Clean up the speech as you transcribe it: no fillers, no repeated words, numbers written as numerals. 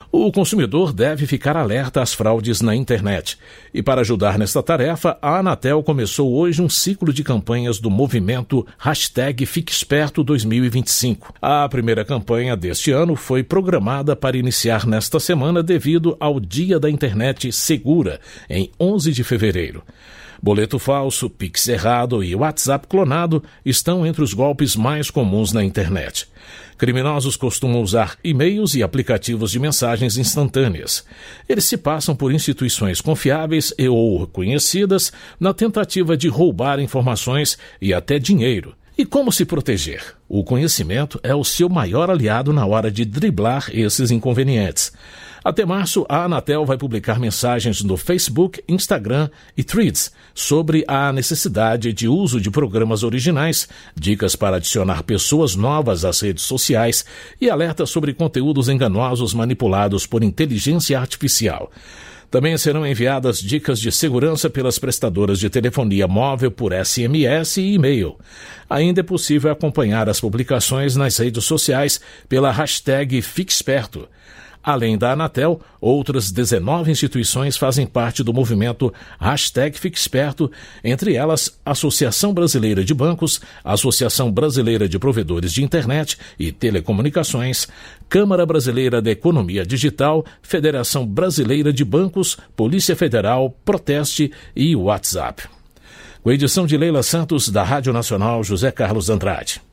O consumidor deve ficar alerta às fraudes na internet. E para ajudar nesta tarefa, a Anatel começou hoje um ciclo de campanhas do movimento #FiqueEsperto 2025. A primeira campanha deste ano foi programada para iniciar nesta semana devido ao Dia da Internet Segura, em 11 de fevereiro. Boleto falso, Pix errado e WhatsApp clonado estão entre os golpes mais comuns na internet. Criminosos costumam usar e-mails e aplicativos de mensagens instantâneas. Eles se passam por instituições confiáveis e ou conhecidas na tentativa de roubar informações e até dinheiro. E como se proteger? O conhecimento é o seu maior aliado na hora de driblar esses inconvenientes. Até março, a Anatel vai publicar mensagens no Facebook, Instagram e Threads sobre a necessidade de uso de programas originais, dicas para adicionar pessoas novas às redes sociais e alertas sobre conteúdos enganosos manipulados por inteligência artificial. Também serão enviadas dicas de segurança pelas prestadoras de telefonia móvel por SMS e e-mail. Ainda é possível acompanhar as publicações nas redes sociais pela #FiqueEsperto. Além da Anatel, outras 19 instituições fazem parte do movimento #FiqueEsperto, entre elas Associação Brasileira de Bancos, Associação Brasileira de Provedores de Internet e Telecomunicações, Câmara Brasileira da Economia Digital, Federação Brasileira de Bancos, Polícia Federal, Proteste e WhatsApp. Com a edição de Leila Santos, da Rádio Nacional José Carlos Andrade.